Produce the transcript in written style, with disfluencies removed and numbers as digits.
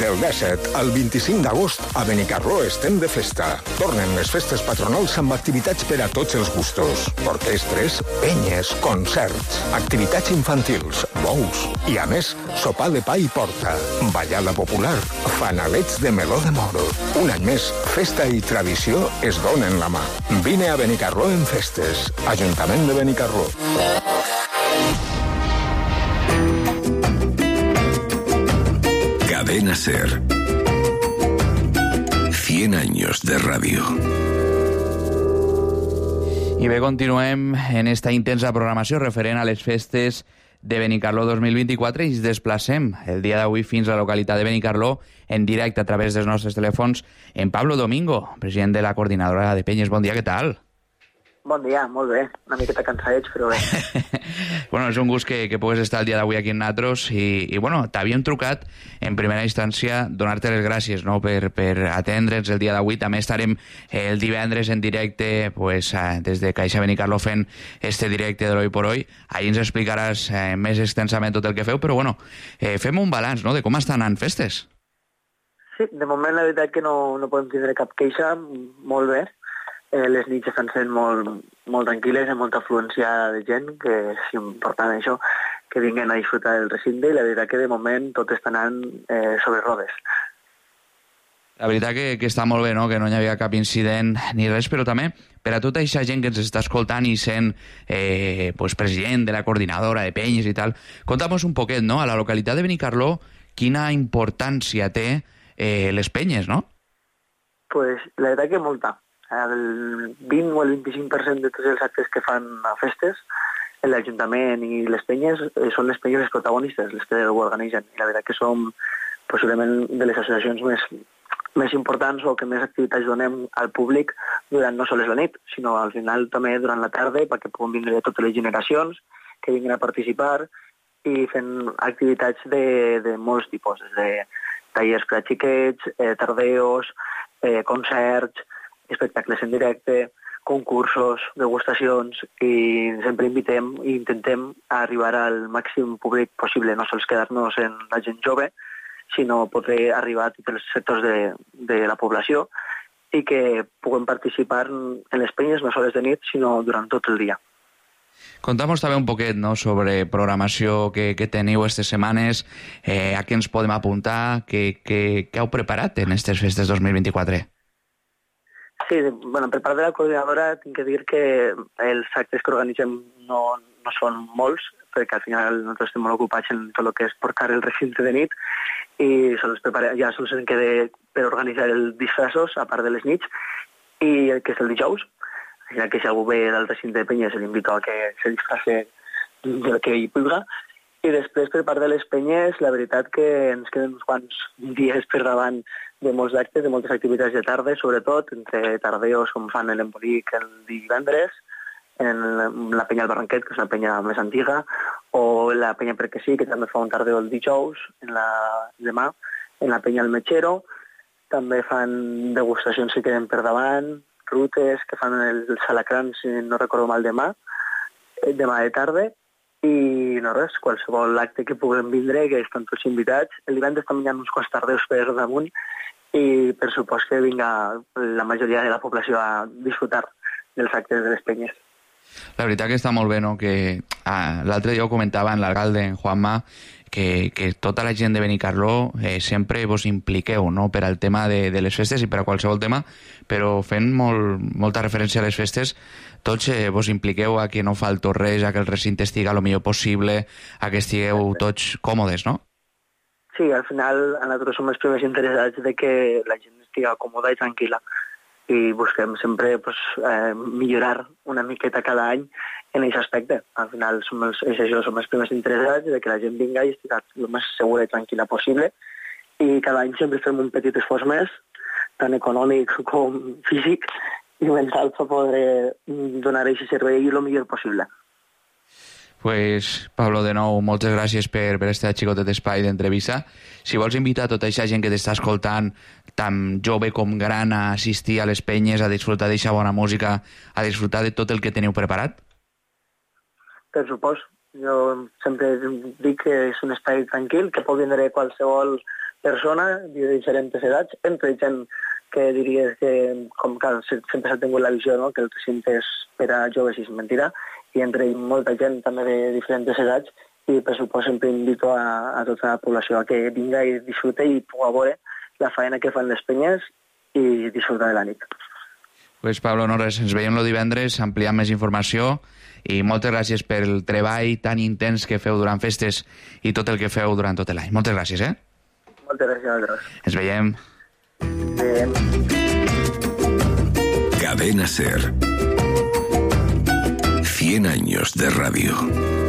Del 17 al 25 d'agost a Benicarló estem de festa. Tornen les festes patronals amb activitats per a tots els gustos. Orquestres, penyes, concerts, activitats infantils, bous i, a més, sopar de pa i porta, ballada popular, fanalets de meló de moro. Un any més, festa i tradició es donen la mà. Vine a Benicarló en festes. Ajuntament de Benicarló. Cadena SER. 100 años de radio. I bé, continuem en esta intensa programació referent a les festes de Benicarló 2024 i ens desplacem el dia d'avui fins a la localitat de Benicarló en directe a través dels nostres telèfons en Pablo Domingo, president de la coordinadora de Penyes. Bon dia, què tal? Bon dia, molt bé. Una miqueta cansadets, però bé. Bueno, és un gust que pugues estar el dia d'avui aquí amb nosaltres i bueno, t'havíem trucat en primera instància donar-te les gràcies, no?, per atendre'ns el dia d'avui. També estarem el divendres en directe pues, des de Caixa Benicarló fent este directe de l'Hoy por Hoy. Ahir ens explicaràs més extensament tot el que feu, però bueno, fem un balanç, no?, de com estan anant festes. Sí, de moment la veritat que no podem tindre cap queixa, molt bé. Les nits estan sent molt tranquil·les, amb molta afluència de gent, que és important això, que vinguen a disfrutar del recinte, i la veritat que de moment tot està anant sobre rodes. La veritat que està molt bé, no?, que no hi havia cap incident ni res, però també per a tota aquesta gent que ens està escoltant i sent pues, president de la coordinadora de Penyes i tal, conta'm un poquet, no?, a la localitat de Benicarló, quina importància té les penyes, no? Pues la veritat que molta. El 20 o el 25% de tots els actes que fan a festes, l'Ajuntament i les penyes, són les penyes les protagonistes, les que ho organitzen. I la veritat que som possiblement de les associacions més importants o que més activitats donem al públic durant no sols la nit, sinó al final també durant la tarda, perquè puguin vindre totes les generacions que vinguin a participar i fent activitats de molts tipus, des de tallers per a xiquets, tardeos, concerts, espectacles en directe, concursos, degustacions, i sempre invitem i intentem arribar al màxim públic possible, no sols quedar-nos en la gent jove, sinó poder arribar a tots els sectors de la població i que puguem participar en les penyes no sols de nit, sinó durant tot el dia. Conta'm també un poquet, no?, sobre programació que teniu aquestes setmanes, a què ens podem apuntar, què heu preparat en aquestes festes 2024? Sí, bueno, per part de la coordinadora tinc que dir que els actes que organitzem no són molts, perquè al final nosaltres estem molt ocupats en tot el que és portar el recinte de nit i ja sols en queda per organitzar els disfressos, a part de les nits, i el que és el dijous. Ja que si algú ve del recinte de Penyes l'invito a que se disfrace del que hi pugui. I després, per part de les penyes, la veritat que ens queden uns quants dies per davant de molts actes, de moltes activitats de tarda, sobretot, entre tardeos com fan l'embolic el divendres, en la penya al Barranquet, que és la penya més antiga, o la penya perquè sí, que també fa un tardeo el dijous, demà, en la penya al Metxero. També fan degustacions que queden per davant, rutes que fan els alacrans, si no recordo mal, demà de tarda, i no res, qualsevol acte que puguem vindre, que estan tots invitats. El divendres també hi ha uns quants tardeus per damunt i per supost que vinga la majoria de la població a disfrutar dels actes de les penyes. La veritat que està molt bé, no?, que l'altre dia ho comentava en l'alcalde, en Juanma, que tota la gent de Benicarló sempre vos impliqueu, no?, per al tema de les festes i per a qualsevol tema, però fent molta referència a les festes, tots vos impliqueu a que no falto res, a que el recinte estiga el millor possible, a que estigueu tots còmodes, no? Sí, al final nosaltres som els primers interessats de que la gent estigui còmoda i tranquil·la i busquem sempre millorar una miqueta cada any en aquest aspecte. Al final som els primers interessats de que la gent vinga i estigui el més segura i tranquil·la possible, i cada any sempre fem un petit esforç més, tant econòmic com físic i mental, per poder donar aquest servei el millor possible. Pues, Pablo, de nou, moltes gràcies per este xicotet espai d'entrevista. Si vols invitar a tota aquesta gent que t'està escoltant, tant jove com gran, a assistir a les penyes, a disfrutar d'aquesta bona música, a disfrutar de tot el que teniu preparat? Per supost. Jo sempre dic que és un espai tranquil, que pot vindre qualsevol persones de diferents edats, entre gent que diries que, com clar, sempre s'ha tingut la visió, no?, que el recinte és per a joves i és mentida, i entre molta gent també de diferents edats, i per supost sempre invito a tota la població a que vinga i disfrute i pugui veure la feina que fan les penyes i disfrutar de la nit. Pues Pablo, no res, ens veiem el divendres, ampliant més informació, i moltes gràcies pel treball tan intens que feu durant festes i tot el que feu durant tot l'any. Moltes gràcies, eh? Moltes gràcies a vosaltres. Ens veiem. Cadena SER. 100 años de radio.